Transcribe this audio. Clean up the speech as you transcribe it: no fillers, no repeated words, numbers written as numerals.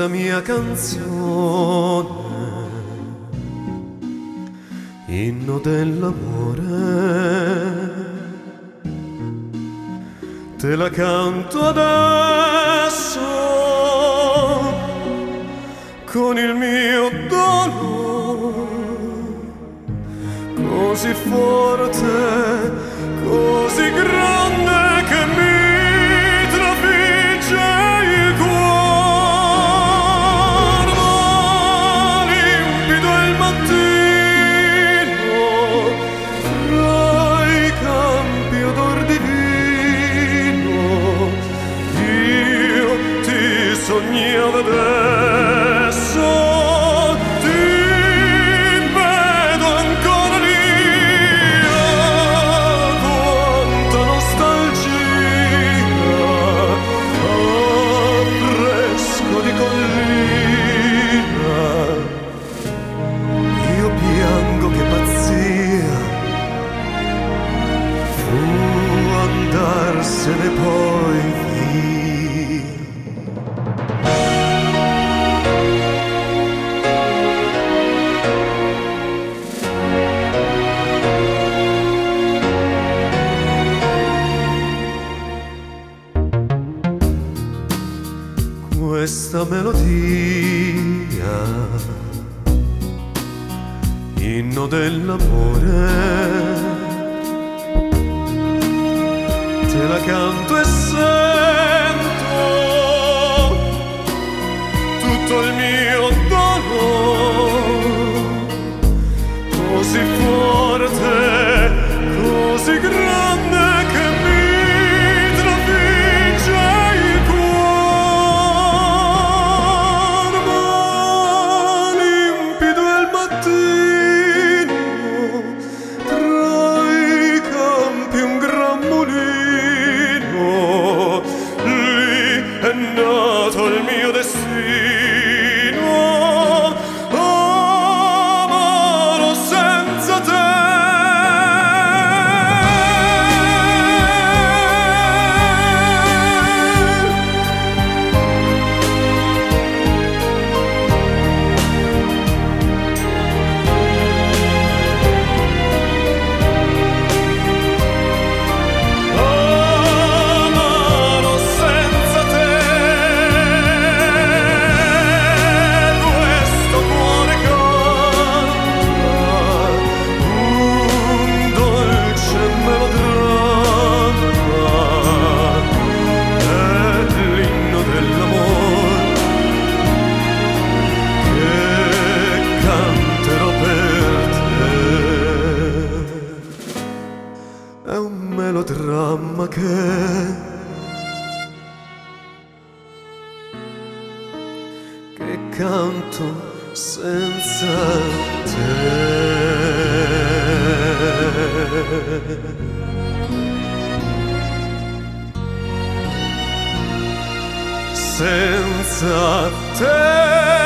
questa mia canzone, inno dell'amore, te la canto adesso con il mio dolore, così forte, così grande che mi trafigge il cuore. Ma limpido è il mattino, tra i campi odor divino, io ti sognavo adesso, ti vedo ancora lì. Quanta nostalgia, affresco di collina, io piango che pazzia, fu andarsene poi via. Questa melodia, inno dell'amore, te la canto e sento tutto il mio dolore, così forte, così grande che mi trafigge il cuore. Ma limpido è il mattino, tra i campi un gran mulino, lì è nato il mio destino, amaro senza te. Amaro senza te, questo cuore canta un dolce melodramma, è l'inno dell'amore che canterò per te. È un melodramma che canto senza te. Senza te.